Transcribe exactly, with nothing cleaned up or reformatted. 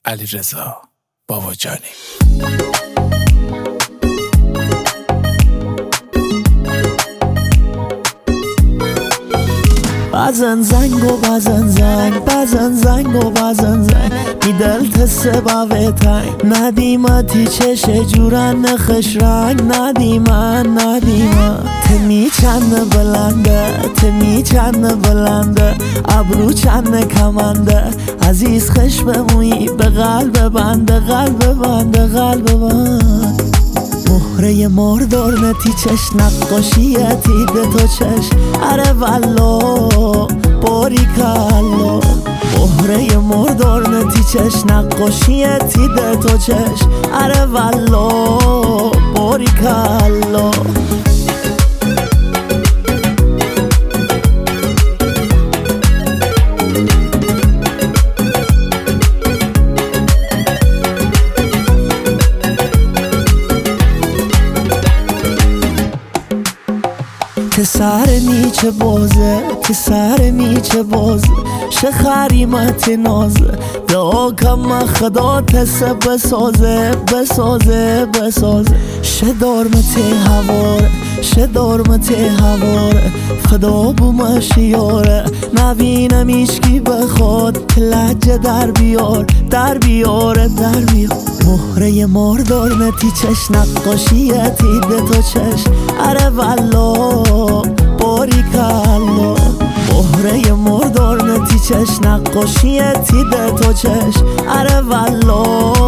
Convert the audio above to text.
علیرضا باواجانی. بزن زنگ و بزن زنگ بزن زنگ و بزن زنگ می دل تسه باوی تنگ ندیمتی چشه جورن نخش رنگ ندیمن ندیمن تمی چند بلنده تمی چند بلنده ابرو چند کمنده عزیز خش بمویی به قلب بنده قلب بنده قلب بند مهره مردار نتی چش نقاشیتی ده تو چش اره والو باریکالو مهره مردار نتی چش نقاشیتی ده تو چش اره والو باریکالو که سر میچه بازه که سر میچه بازه شه خریمت نازه دعا کم خدا تسه بسازه بسازه بسازه شه دارمت هواره شه دارمت هواره خدا بومش یاره نبینم ایشکی بخواد که لجه در بیار در بیاره در بیار مهره ماردار نتی چش نقاشیتی ده تو چش اره والله باریکالله مهره مردار نتی چش نقاشیتی ده تو چش اره والله